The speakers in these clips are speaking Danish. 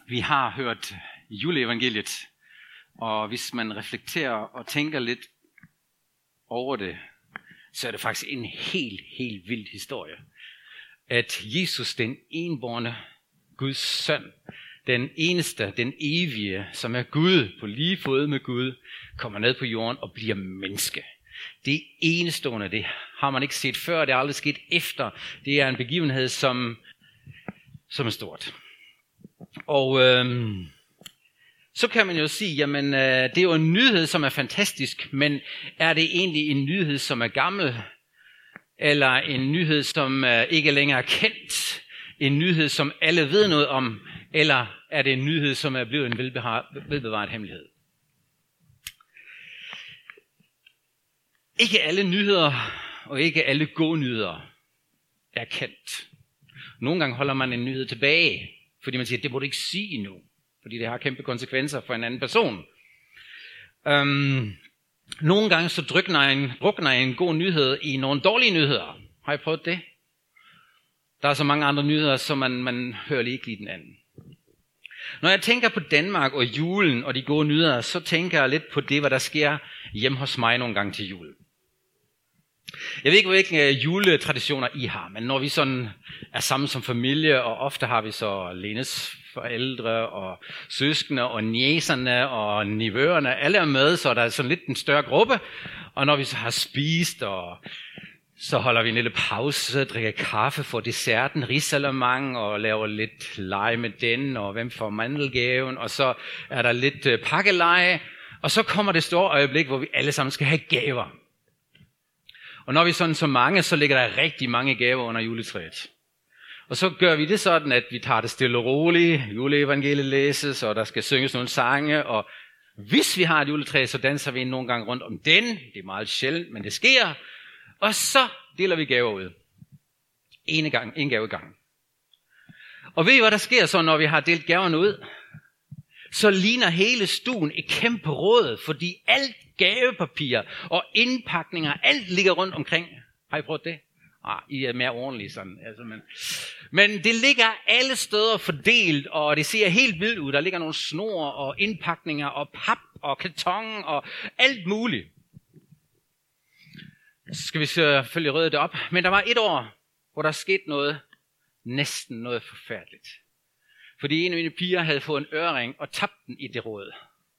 Vi har hørt juleevangeliet, og hvis man reflekterer og tænker lidt over det, så er det faktisk en helt vild historie. At Jesus, den enbårne Guds søn, den eneste, den evige, som er Gud på lige fod med Gud, kommer ned på jorden og bliver menneske. Det er enestående, det har man ikke set før, det er aldrig sket efter. Det er en begivenhed, som er stort. Og så kan man jo sige, jamen det er jo en nyhed, som er fantastisk, men er det egentlig en nyhed, som er gammel? Eller en nyhed, som ikke længere er kendt? En nyhed, som alle ved noget om? Eller er det en nyhed, som er blevet en velbevaret hemmelighed? Ikke alle nyheder og ikke alle gode nyheder er kendt. Nogle gange holder man en nyhed tilbage, fordi man siger, det må du ikke sige endnu, fordi det har kæmpe konsekvenser for en anden person. Nogle gange så drukner en god nyhed i nogle dårlige nyheder. Har I prøvet det? Der er så mange andre nyheder, så man hører lige ikke lige den anden. Når jeg tænker på Danmark og julen og de gode nyheder, så tænker jeg lidt på det, hvad der sker hjemme hos mig nogle gange til jul. Jeg ved ikke, hvilke juletraditioner I har, men når vi sådan er sammen som familie, og ofte har vi så Lenes forældre og søskende og niecerne og nivøerne, alle er med, så der er sådan lidt en større gruppe. Og når vi så har spist, og så holder vi en lille pause, drikker kaffe for desserten, risalamande og laver lidt lege med den, og hvem får mandelgaven, og så er der lidt pakkeleje, og så kommer det store øjeblik, hvor vi alle sammen skal have gaver. Og når vi sådan så mange, så ligger der rigtig mange gaver under juletræet. Og så gør vi det sådan, at vi tager det stille og roligt, juleevangeliet læses, og der skal synges nogle sange, og hvis vi har et juletræ, så danser vi nogle gange rundt om den. Det er meget sjældent, men det sker. Og så deler vi gaver ud. En gave i gang. Og ved I, hvad der sker så, når vi har delt gaverne ud? Så ligner hele stuen et kæmpe råd, fordi alt gavepapir og indpakninger, alt ligger rundt omkring. Har I prøvet det? I er mere ordentlige sådan. Altså, men det ligger alle steder fordelt, og det ser helt vildt ud. Der ligger nogle snor og indpakninger og pap og karton og alt muligt. Så skal vi selvfølgelig rydde det op. Men der var et år, hvor der skete noget, næsten noget forfærdeligt. Fordi en af mine piger havde fået en ørering og tabt den i det råd.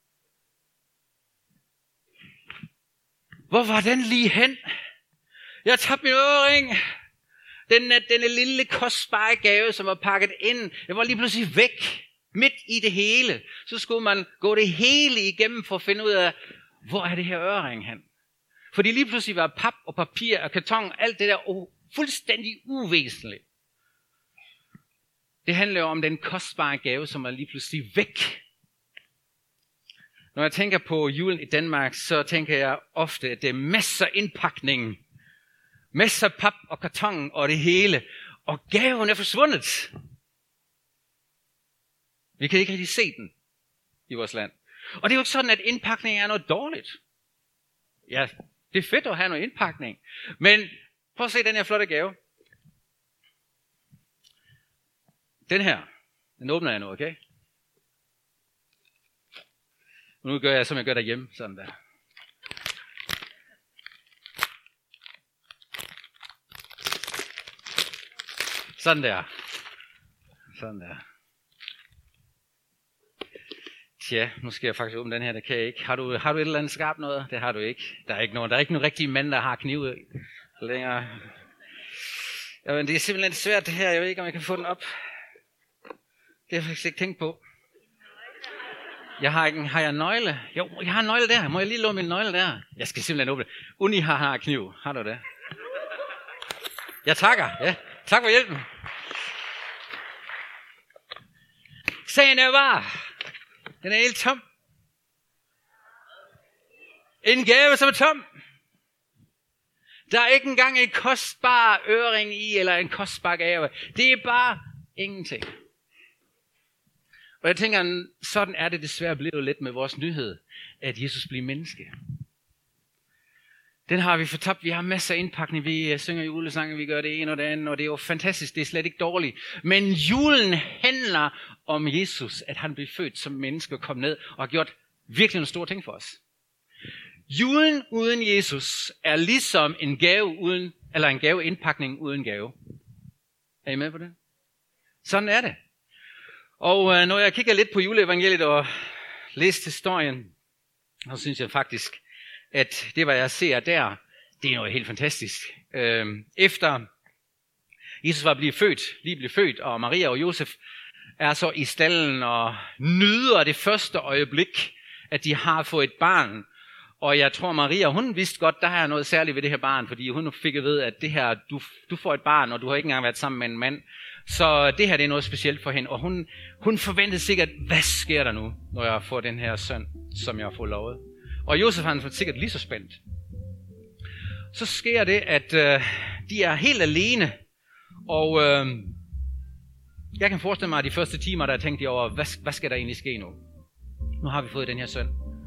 Hvor var den lige hen? Jeg tabte min ørering. Denne lille kostbare gave, som var pakket ind, det var lige pludselig væk. Midt i det hele. Så skulle man gå det hele igennem for at finde ud af, hvor er det her ørering hen? Fordi lige pludselig var pap og papir og karton, alt det der fuldstændig uvæsentligt. Det handler jo om den kostbare gave, som er lige pludselig væk. Når jeg tænker på julen i Danmark, så tænker jeg ofte, at det er masser af indpakning. Masser af pap og karton og det hele. Og gaven er forsvundet. Vi kan ikke rigtig se den i vores land. Og det er jo ikke sådan, at indpakning er noget dårligt. Ja, det er fedt at have noget indpakning. Men prøv at se den her flotte gave. Den her, den åbner jeg nu, okay? Nu gør jeg, som jeg gør derhjemme, sådan der. Sådan der. Sådan der. Tja, nu skal jeg faktisk åbne den her, det kan jeg ikke. Har du et eller andet skarpt noget? Det har du ikke. Der er ikke nogen rigtige mænd, der har knive længere. Jamen, det er simpelthen svært det her. Jeg ved ikke, om jeg kan få den op. Det har jeg faktisk ikke tænkt på. Har jeg nøgle? Jo, jeg har en nøgle der. Må jeg lige låne min nøgle der? Jeg skal simpelthen åbne det. Uni har kniv. Har du det? Jeg takker. Ja, tak for hjælpen. Sagen er bare, den er helt tom. En gave, som er tom. Der er ikke engang en kostbar øring i, eller en kostbar gave. Det er bare ingenting. Og jeg tænker, sådan er det desværre blevet lidt med vores nyhed, at Jesus bliver menneske. Den har vi fortabt. Vi har masser af indpakning. Vi synger julesange, vi gør det ene og det andet, og det er jo fantastisk. Det er slet ikke dårligt. Men julen handler om Jesus, at han blev født som menneske og kom ned og har gjort virkelig nogle store ting for os. Julen uden Jesus er ligesom en gaveindpakning uden gave. Er I med på det? Sådan er det. Og når jeg kigger lidt på juleevangeliet og læser historien, så synes jeg faktisk, at det, hvad jeg ser der, det er noget helt fantastisk. Efter Jesus var lige blev født, og Maria og Josef er så i stallen og nyder det første øjeblik, at de har fået et barn. Og jeg tror, Maria, hun vidste godt, der er noget særligt ved det her barn, fordi hun fik at vide, at det her, du får et barn, og du har ikke engang været sammen med en mand. Så det her, det er noget specielt for hende. Og hun forventede sikkert, hvad sker der nu, når jeg får den her søn, som jeg har fået lovet. Og Josef han var sikkert lige så spændt. Så sker det, at de er helt alene. Og jeg kan forestille mig, at de første timer, der tænkte de over, hvad skal der egentlig ske nu? Nu har vi fået den her søn.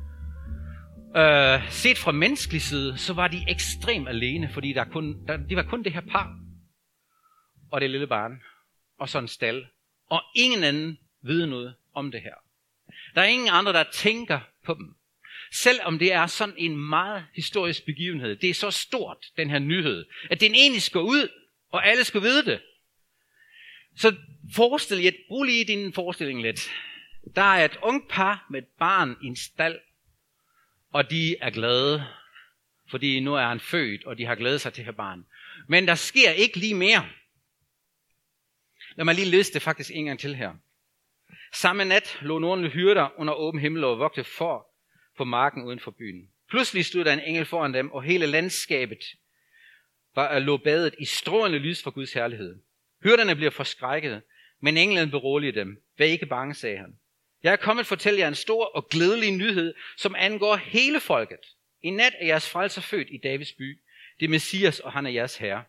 Set fra menneskelig side, så var de ekstremt alene, fordi de var kun det her par. Og det lille barn. Og så en stald. Og ingen anden ved noget om det her. Der er ingen andre, der tænker på dem. Selvom det er sådan en meget historisk begivenhed. Det er så stort, den her nyhed, at den egentlig skal ud, og alle skal vide det. Så brug lige din forestilling lidt. Der er et ungt par med et barn i en stald, og de er glade, fordi nu er han født, og de har glædet sig til her barn. Men der sker ikke lige mere. Lad mig lige læse det faktisk en gang til her. Samme nat lå nogle hyrder under åben himmel og vogtede får på marken uden for byen. Pludselig stod der en engel foran dem, og hele landskabet lå badet i strålende lys fra Guds herlighed. Hyrderne blev forskrækket, men englen beroligede dem. Vær ikke bange, sagde han. Jeg er kommet for at fortælle jer en stor og glædelig nyhed, som angår hele folket. I nat er jeres frelser født i Davids by. Det er Messias, og han er jeres herre.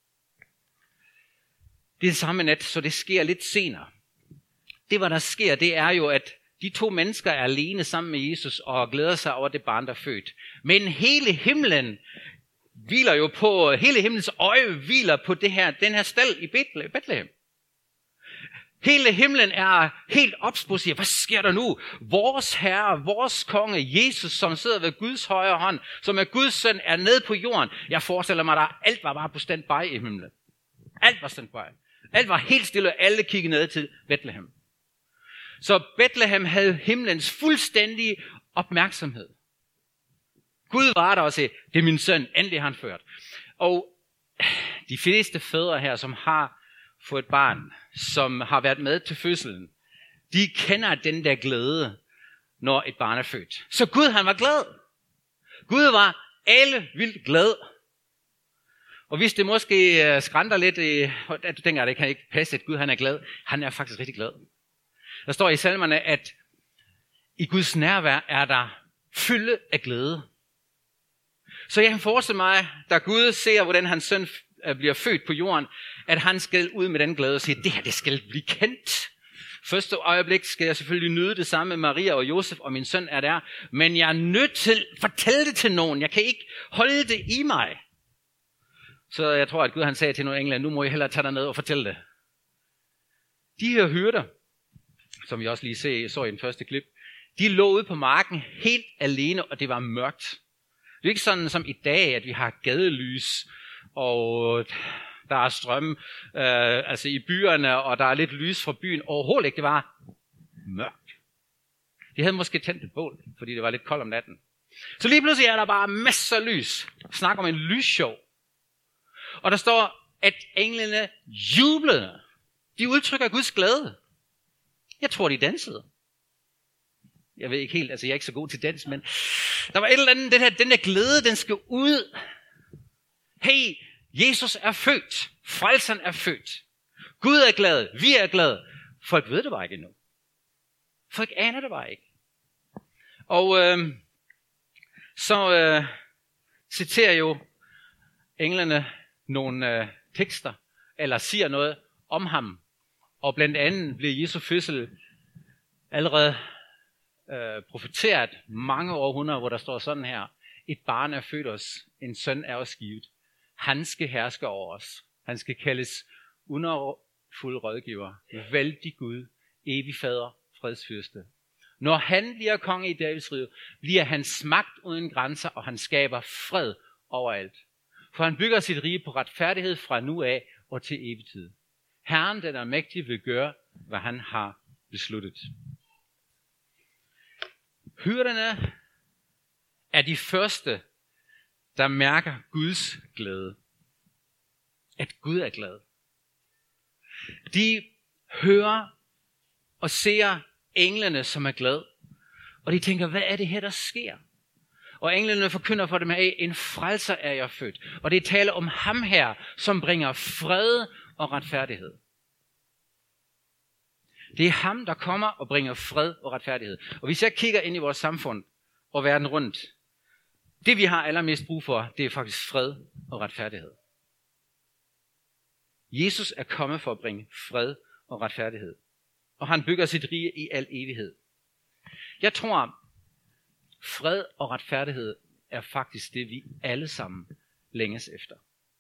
Det er samme nat, så det sker lidt senere. Det, hvad der sker, det er jo, at de to mennesker er alene sammen med Jesus og glæder sig over det barn, der er født. Men hele himlens øje hviler på den her stald i Bethlehem. Hele himlen er helt ops på og siger, hvad sker der nu? Vores herre, vores konge, Jesus, som sidder ved Guds højre hånd, som er Guds søn, er nede på jorden. Jeg forestiller mig, at alt var bare på standby i himlen. Alt var standby. Alt var helt stille, og alle kiggede ned til Bethlehem. Så Bethlehem havde himlens fuldstændige opmærksomhed. Gud var der og sagde, det er min søn, endelig har han ført. Og de fleste fædre her, som har fået et barn, som har været med til fødslen, de kender den der glæde, når et barn er født. Så Gud, han var glad. Gud var alle vildt glad. Og hvis det måske skrænter lidt, at du tænker, at det kan ikke passe, at Gud han er glad, han er faktisk rigtig glad. Der står i salmerne, at i Guds nærvær er der fylde af glæde. Så jeg kan forestille mig, da Gud ser, hvordan hans søn bliver født på jorden, at han skal ud med den glæde og sige, det her det skal blive kendt. Første øjeblik skal jeg selvfølgelig nyde det samme med Maria og Josef, og min søn er der. Men jeg er nødt til at fortælle det til nogen. Jeg kan ikke holde det i mig. Så jeg tror, at Gud han sagde til nogle engler, nu må I hellere tage derned og fortælle det. De her hyrder, som vi også lige så i den første klip, de lå ude på marken helt alene, og det var mørkt. Det er ikke sådan som i dag, at vi har gadelys, og der er strøm i byerne, og der er lidt lys fra byen. Overhovedet ikke, det var mørkt. De havde måske tændt et bål, fordi det var lidt koldt om natten. Så lige pludselig er der bare masser af lys. Snak om en lysshow. Og der står, at englene jublede. De udtrykker Guds glæde. Jeg tror, de dansede. Jeg ved ikke helt, jeg er ikke så god til dans, men der var et eller andet, den der glæde, den skal ud. Hey, Jesus er født. Frelseren er født. Gud er glad. Vi er glade. Folk ved det bare ikke endnu. Folk aner det bare ikke. Og så citerer jo englene nogle tekster, eller siger noget om ham. Og blandt andet bliver Jesu fødsel allerede profeteret mange århundreder, hvor der står sådan her. Et barn er født os, en søn er os givet. Han skal herske over os. Han skal kaldes underfuld rådgiver, vældig Gud, evig fader, fredsfyrste. Når han bliver konge i Davids rige, bliver hans magt uden grænser, og han skaber fred overalt. For han bygger sit rige på retfærdighed fra nu af og til evig tid. Herren, den er mægtig, vil gøre, hvad han har besluttet. Hyrderne er de første, der mærker Guds glæde. At Gud er glad. De hører og ser englene, som er glade. Og de tænker, hvad er det her, der sker? Og englene forkynder for dem af, en frelser er jeg født. Og det taler om ham her, som bringer fred og retfærdighed. Det er ham, der kommer og bringer fred og retfærdighed. Og hvis jeg kigger ind i vores samfund og verden rundt, det vi har allermest brug for, det er faktisk fred og retfærdighed. Jesus er kommet for at bringe fred og retfærdighed. Og han bygger sit rige i al evighed. Jeg tror, fred og retfærdighed er faktisk det, vi alle sammen længes efter.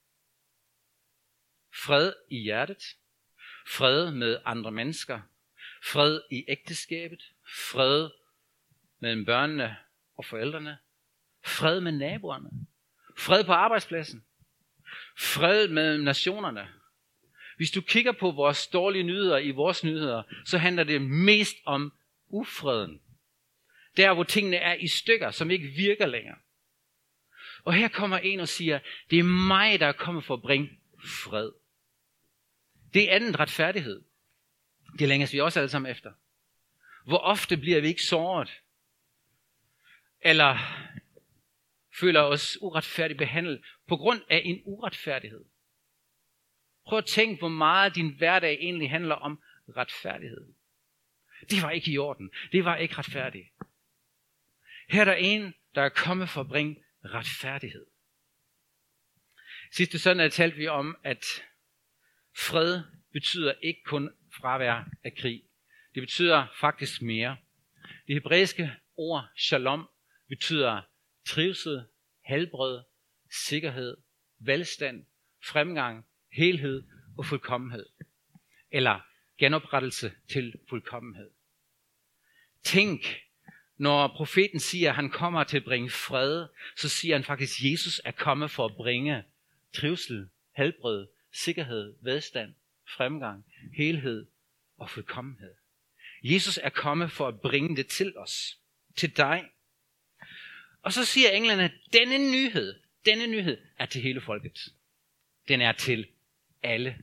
Fred i hjertet, fred med andre mennesker, fred i ægteskabet, fred mellem børnene og forældrene, fred med naboerne, fred på arbejdspladsen, fred mellem nationerne. Hvis du kigger på vores dårlige nyheder i vores nyheder, så handler det mest om ufreden. Der hvor tingene er i stykker, som ikke virker længere. Og her kommer en og siger, det er mig, der er kommet for at bringe fred. Det er anden retfærdighed. Det længes vi også alle sammen efter. Hvor ofte bliver vi ikke såret? Eller føler os uretfærdigt behandlet på grund af en uretfærdighed? Prøv at tænke, hvor meget din hverdag egentlig handler om retfærdighed. Det var ikke i orden. Det var ikke retfærdigt. Her er der en, der er kommet for at bringe retfærdighed. Sidste søndag talte vi om, at fred betyder ikke kun fravær af krig. Det betyder faktisk mere. Det hebræiske ord shalom betyder trivsel, helbred, sikkerhed, velstand, fremgang, helhed og fuldkommenhed. Eller genoprettelse til fuldkommenhed. Tænk, når profeten siger, at han kommer til at bringe fred, så siger han faktisk, at Jesus er kommet for at bringe trivsel, helbred, sikkerhed, velstand, fremgang, helhed og fuldkommenhed. Jesus er kommet for at bringe det til os, til dig. Og så siger englene, at denne nyhed er til hele folket. Den er til alle.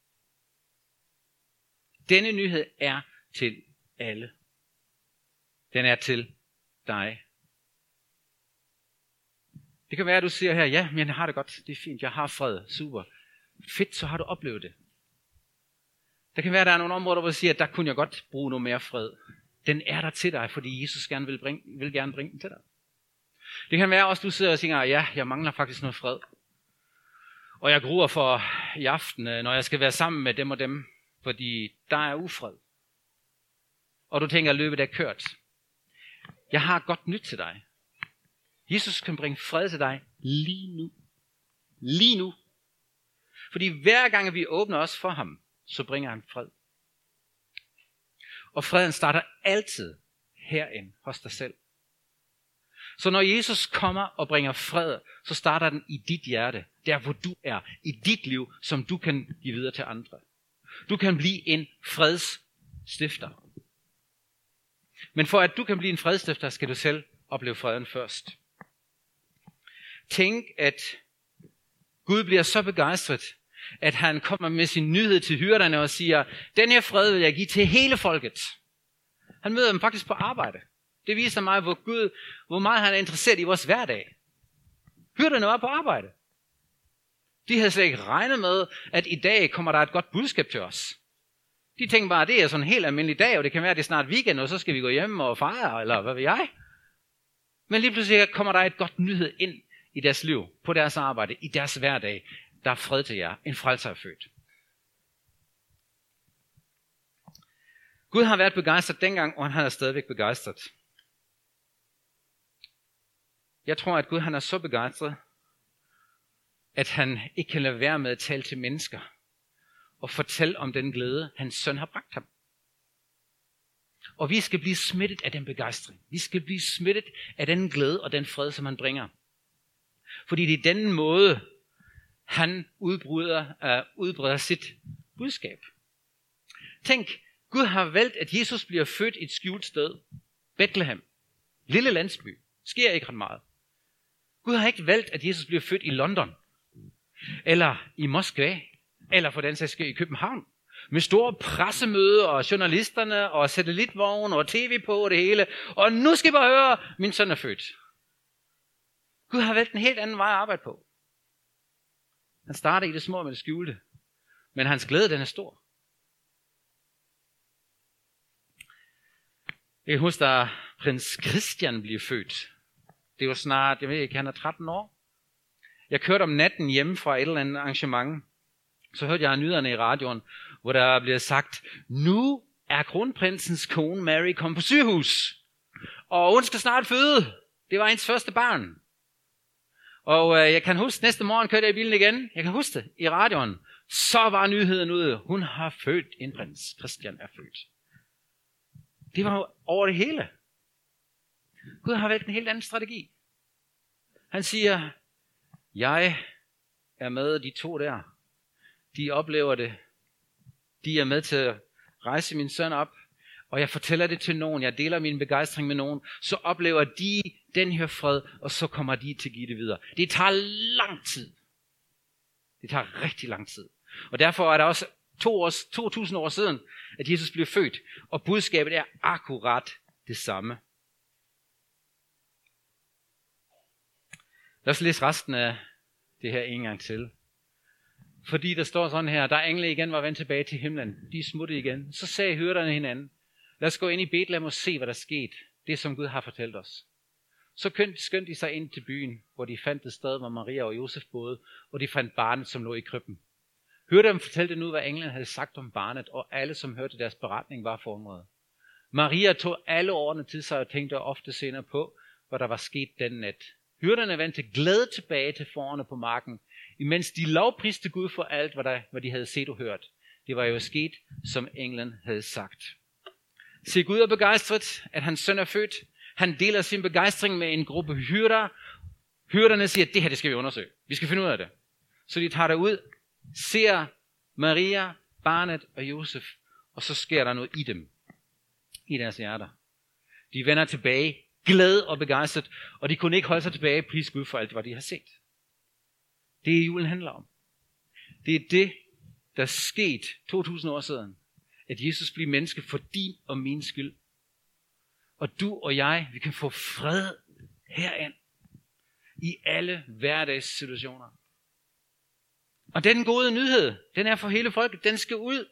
Denne nyhed er til alle. Den er til dig. Det kan være, at du siger her, ja, men jeg har det godt, det er fint, jeg har fred, super. Fedt, så har du oplevet det. Der kan være, at der er nogle områder, hvor du siger, at der kunne jeg godt bruge noget mere fred. Den er der til dig, fordi Jesus vil gerne bringe den til dig. Det kan være også, at du sidder og siger, ja, jeg mangler faktisk noget fred. Og jeg gruer for i aften, når jeg skal være sammen med dem og dem, fordi der er ufred. Og du tænker, at løbet er kørt. Jeg har godt nyt til dig. Jesus kan bringe fred til dig lige nu. Lige nu. Fordi hver gang vi åbner os for ham, så bringer han fred. Og freden starter altid herind hos dig selv. Så når Jesus kommer og bringer fred, så starter den i dit hjerte, der hvor du er, i dit liv, som du kan give videre til andre. Du kan blive en fredsstifter. Men for at du kan blive en fredsstifter, skal du selv opleve freden først. Tænk, at Gud bliver så begejstret, at han kommer med sin nyhed til hyrderne og siger, den her fred vil jeg give til hele folket. Han møder dem faktisk på arbejde. Det viser mig, hvor meget han er interesseret i vores hverdag. Hyrderne var på arbejde. De havde slet ikke regnet med, at i dag kommer der et godt budskab til os. De tænkte bare, at det er sådan en helt almindelig dag, og det kan være, at det er snart weekend, og så skal vi gå hjem og fejre, eller hvad ved jeg. Men lige pludselig kommer der et godt nyhed ind i deres liv, på deres arbejde, i deres hverdag. Der er fred til jer. En frelser er født. Gud har været begejstret dengang, og han er stadigvæk begejstret. Jeg tror, at Gud han er så begejstret, at han ikke kan lade være med at tale til mennesker og fortælle om den glæde, hans søn har bragt ham. Og vi skal blive smittet af den begejstring. Vi skal blive smittet af den glæde og den fred, som han bringer. Fordi det er den måde, han udbreder sit budskab. Tænk, Gud har valgt, at Jesus bliver født i et skjult sted. Bethlehem. Lille landsby. Sker ikke ret meget. Gud har ikke valgt, at Jesus bliver født i London. Eller i Moskva. Eller for den sags skyld i København. Med store pressemøder og journalisterne og satellitvogne og tv på og det hele. Og nu skal I bare høre, min søn er født. Gud har valgt en helt anden vej at arbejde på. Han starter i det små med det skjulte. Men hans glæde, den er stor. Jeg husker, da prins Christian blev født. Det var snart, jeg ved ikke, han er 13 år. Jeg kørte om natten hjemme fra et eller andet arrangement. Så hørte jeg nyhederne i radioen, hvor der blev sagt, nu er kronprinsens kone Mary kommet på sygehus. Og hun skal snart føde. Det var hendes første barn. Og jeg kan huske, næste morgen kørte jeg i bilen igen. Jeg kan huske det i radioen. Så var nyheden ude. Hun har født en prins. Christian er født. Det var over det hele. Gud har valgt en helt anden strategi. Han siger, jeg er med de to der. De oplever det. De er med til at rejse min søn op. Og jeg fortæller det til nogen. Jeg deler min begejstring med nogen. Så oplever de den her fred. Og så kommer de til at give det videre. Det tager lang tid. Det tager rigtig lang tid. Og derfor er der også 2000 år siden, at Jesus blev født. Og budskabet er akkurat det samme. Lad os læse resten af det her en gang til. Fordi der står sådan her, der engle igen var vendt tilbage til himlen. De smuttede igen. Så sagde hyrderne hinanden, lad os gå ind i Bethlehem og se, hvad der skete. Det, som Gud har fortalt os. Så skyndte de sig ind til byen, hvor de fandt et sted, hvor Maria og Josef boede, og de fandt barnet, som lå i krybben. Hyrderne fortalte nu, hvad englen havde sagt om barnet, og alle, som hørte deres beretning, var forundrede. Maria tog alle årene til sig og tænkte ofte senere på, hvad der var sket den nat. Hyrderne vendte glæde tilbage til fårene på marken, imens de lovpriste Gud for alt, hvad de havde set og hørt. Det var jo sket, som englen havde sagt. Se, Gud er begejstret, at hans søn er født. Han deler sin begejstring med en gruppe hyrder. Hyrderne siger, at det her det skal vi undersøge. Vi skal finde ud af det. Så de tager derud, ser Maria, barnet og Josef, og så sker der noget i dem, i deres hjerter. De vender tilbage, glade og begejstret, og de kunne ikke holde sig tilbage, pris Gud for alt, hvad de har set. Det er julen handler om. Det er det, der skete 2000 år siden, at Jesus blev menneske for din og min skyld. Og du og jeg, vi kan få fred herind i alle hverdagssituationer. Og den gode nyhed, den er for hele folket, den skal ud.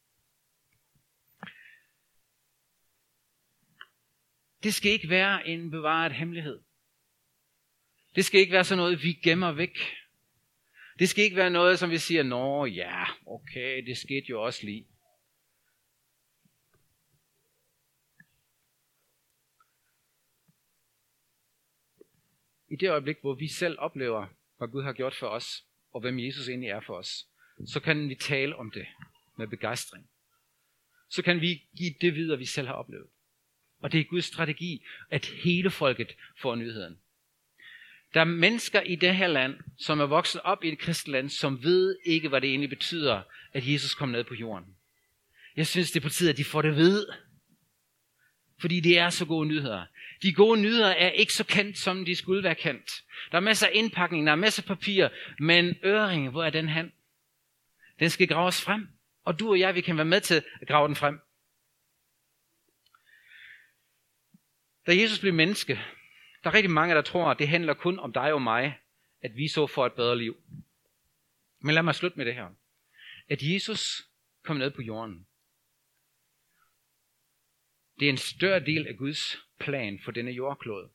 Det skal ikke være en bevaret hemmelighed. Det skal ikke være sådan noget, vi gemmer væk. Det skal ikke være noget, som vi siger, nå ja, okay, det skete jo også lige. I det øjeblik, hvor vi selv oplever, hvad Gud har gjort for os, og hvem Jesus egentlig er for os, så kan vi tale om det med begejstring. Så kan vi give det videre, vi selv har oplevet. Og det er Guds strategi, at hele folket får nyheden. Der er mennesker i det her land, som er vokset op i et kristent land, som ved ikke, hvad det egentlig betyder, at Jesus kom ned på jorden. Jeg synes, det er på tide, at de får det ved. Fordi det er så gode nyheder. De gode nyheder er ikke så kendt, som de skulle være kendt. Der er masser af indpakning, der er masser af papir, men øringen, hvor er den hen? Den skal graves frem. Og du og jeg, vi kan være med til at grave den frem. Da Jesus blev menneske, der er rigtig mange, der tror, at det handler kun om dig og mig, at vi så får et bedre liv. Men lad mig slutte med det her. At Jesus kom ned på jorden. Det er en større del af Guds plan for denne jordklode.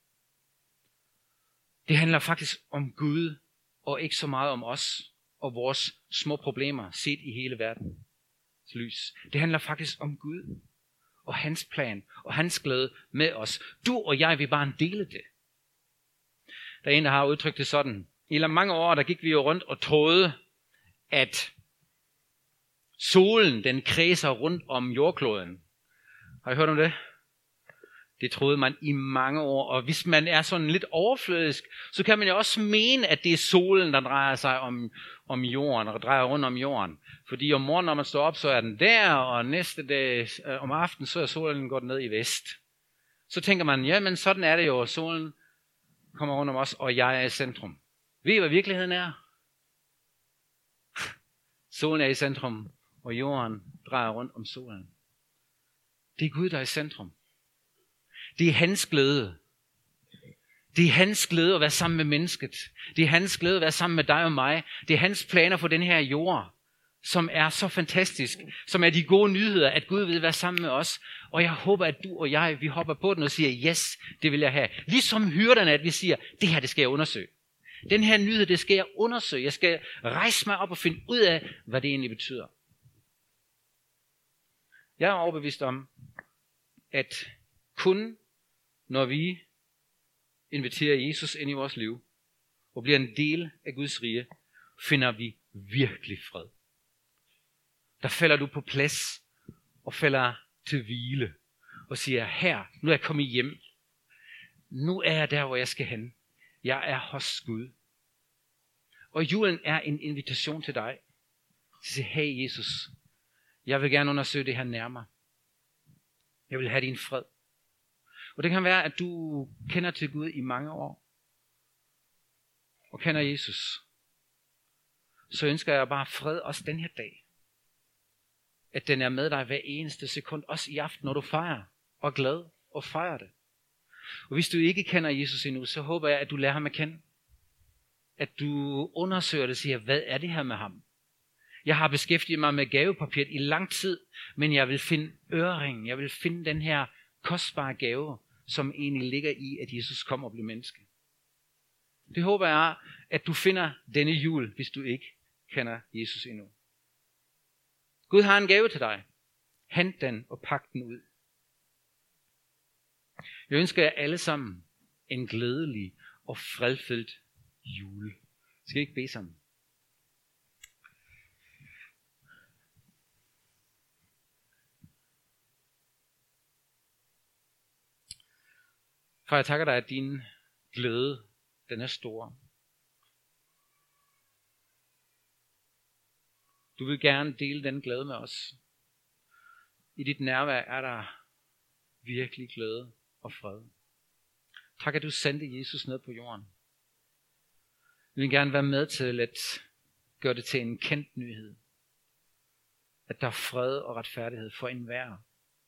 Det handler faktisk om Gud, og ikke så meget om os og vores små problemer set i hele verdens lys. Det handler faktisk om Gud og hans plan og hans glæde med os. Du og jeg vil bare dele det. Der er en, der har udtrykt det sådan. I mange år, der gik vi jo rundt og troede, at solen, den kredser rundt om jordkloden. Har I hørt om det? Det troede man i mange år, og hvis man er sådan lidt overflødisk, så kan man jo også mene, at det er solen, der drejer sig om jorden, og drejer rundt om jorden. Fordi om morgenen, når man står op, så er den der, og næste dag om aftenen, så er solen gået ned i vest. Så tænker man, ja, men sådan er det jo, solen kommer rundt om os, og jeg er i centrum. Ved I, hvad virkeligheden er? Solen er i centrum, og jorden drejer rundt om solen. Det er Gud, der er i centrum. Det er hans glæde. Det er hans glæde at være sammen med mennesket. Det er hans glæde at være sammen med dig og mig. Det er hans planer for den her jord, som er så fantastisk. Som er de gode nyheder, at Gud vil være sammen med os. Og jeg håber, at du og jeg, vi hopper på den og siger, yes, det vil jeg have. Ligesom hyrderne, at vi siger, det her, det skal jeg undersøge. Den her nyhed, det skal jeg undersøge. Jeg skal rejse mig op og finde ud af, hvad det egentlig betyder. Jeg er overbevist om, at kun når vi inviterer Jesus ind i vores liv, og bliver en del af Guds rige, finder vi virkelig fred. Der falder du på plads, og falder til hvile, og siger, her, nu er jeg kommet hjem. Nu er jeg der, hvor jeg skal hen. Jeg er hos Gud. Og julen er en invitation til dig. Sige, hey Jesus, jeg vil gerne undersøge det her nærmere. Jeg vil have din fred. Og det kan være, at du kender til Gud i mange år, og kender Jesus. Så ønsker jeg bare fred også den her dag. At den er med dig hver eneste sekund, også i aften, når du fejrer, og glad og fejrer det. Og hvis du ikke kender Jesus endnu, så håber jeg, at du lærer ham at kende. At du undersøger det og siger, hvad er det her med ham? Jeg har beskæftiget mig med gavepapiret i lang tid, men jeg vil finde øreringen. Jeg vil finde den her kostbare gave, som egentlig ligger i, at Jesus kommer og bliver menneske. Det håber jeg, at du finder denne jul, hvis du ikke kender Jesus endnu. Gud har en gave til dig. Hent den og pak den ud. Jeg ønsker jer alle sammen en glædelig og fredfyldt jul. Skal vi ikke bede sammen? Far, jeg takker dig, at din glæde, den er stor. Du vil gerne dele den glæde med os. I dit nærvær er der virkelig glæde og fred. Tak, at du sendte Jesus ned på jorden. Vi vil gerne være med til at gøre det til en kendt nyhed. At der er fred og retfærdighed for enhver.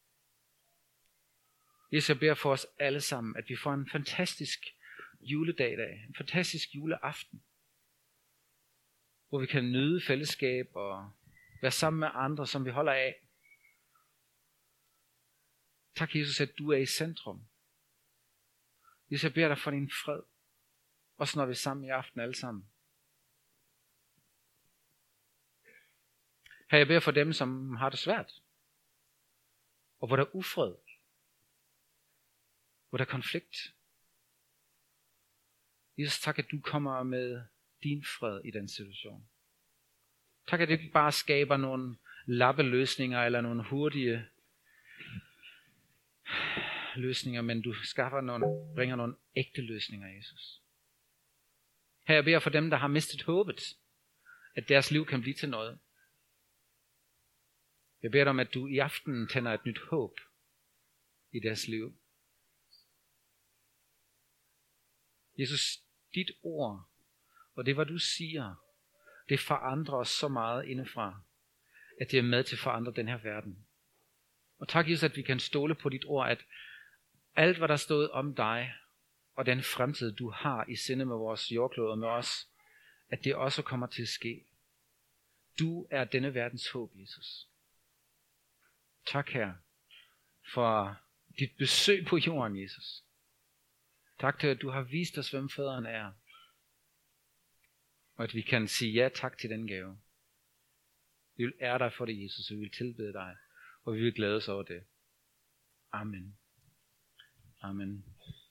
Jesus, jeg beder for os alle sammen, at vi får en fantastisk juledag i dag. En fantastisk juleaften. Hvor vi kan nyde fællesskab og være sammen med andre, som vi holder af. Tak, Jesus, at du er i centrum. Jesus, jeg beder dig for din fred. Også når vi er sammen i aften alle sammen. Her jeg beder for dem, som har det svært. Og hvor der er ufred. Hvor der er konflikt. Jesus, tak, at du kommer med din fred i den situation. Tak, at du ikke bare skaber nogle lappeløsninger eller nogle hurtige løsninger, men du bringer nogle ægte løsninger, Jesus. Her jeg beder for dem, der har mistet håbet, at deres liv kan blive til noget. Jeg beder dig om, at du i aften tænder et nyt håb i deres liv. Jesus, dit ord, og det hvad du siger, det forandrer os så meget indefra, at det er med til at forandre den her verden. Og tak, Jesus, at vi kan stole på dit ord, at alt hvad der stod om dig, og den fremtid du har i sinde med vores jordklode og med os, at det også kommer til at ske. Du er denne verdens håb, Jesus. Tak, Herre, for dit besøg på jorden, Jesus. Tak til, at du har vist os, hvem faderen er. Og at vi kan sige ja tak til den gave. Vi vil ære dig for det, Jesus, og vi vil tilbede dig. Og vi vil glæde os over det. Amen. Amen.